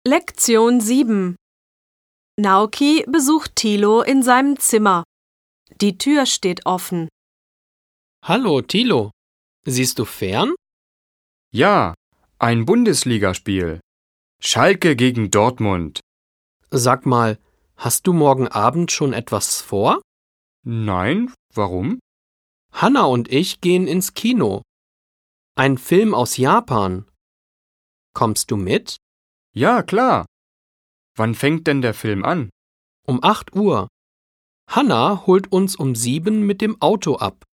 Lektion 7. Naoki besucht Thilo in seinem Zimmer. Die Tür steht offen. Hallo, Thilo. Siehst du fern? Ja, ein Bundesligaspiel. Schalke gegen Dortmund. Sag mal, hast du morgen Abend schon etwas vor? Nein, warum? Hanna und ich gehen ins Kino. Ein Film aus Japan. Kommst du mit? Ja, klar. Wann fängt denn der Film an? Um 8 Uhr. Hanna holt uns um 7 mit dem Auto ab.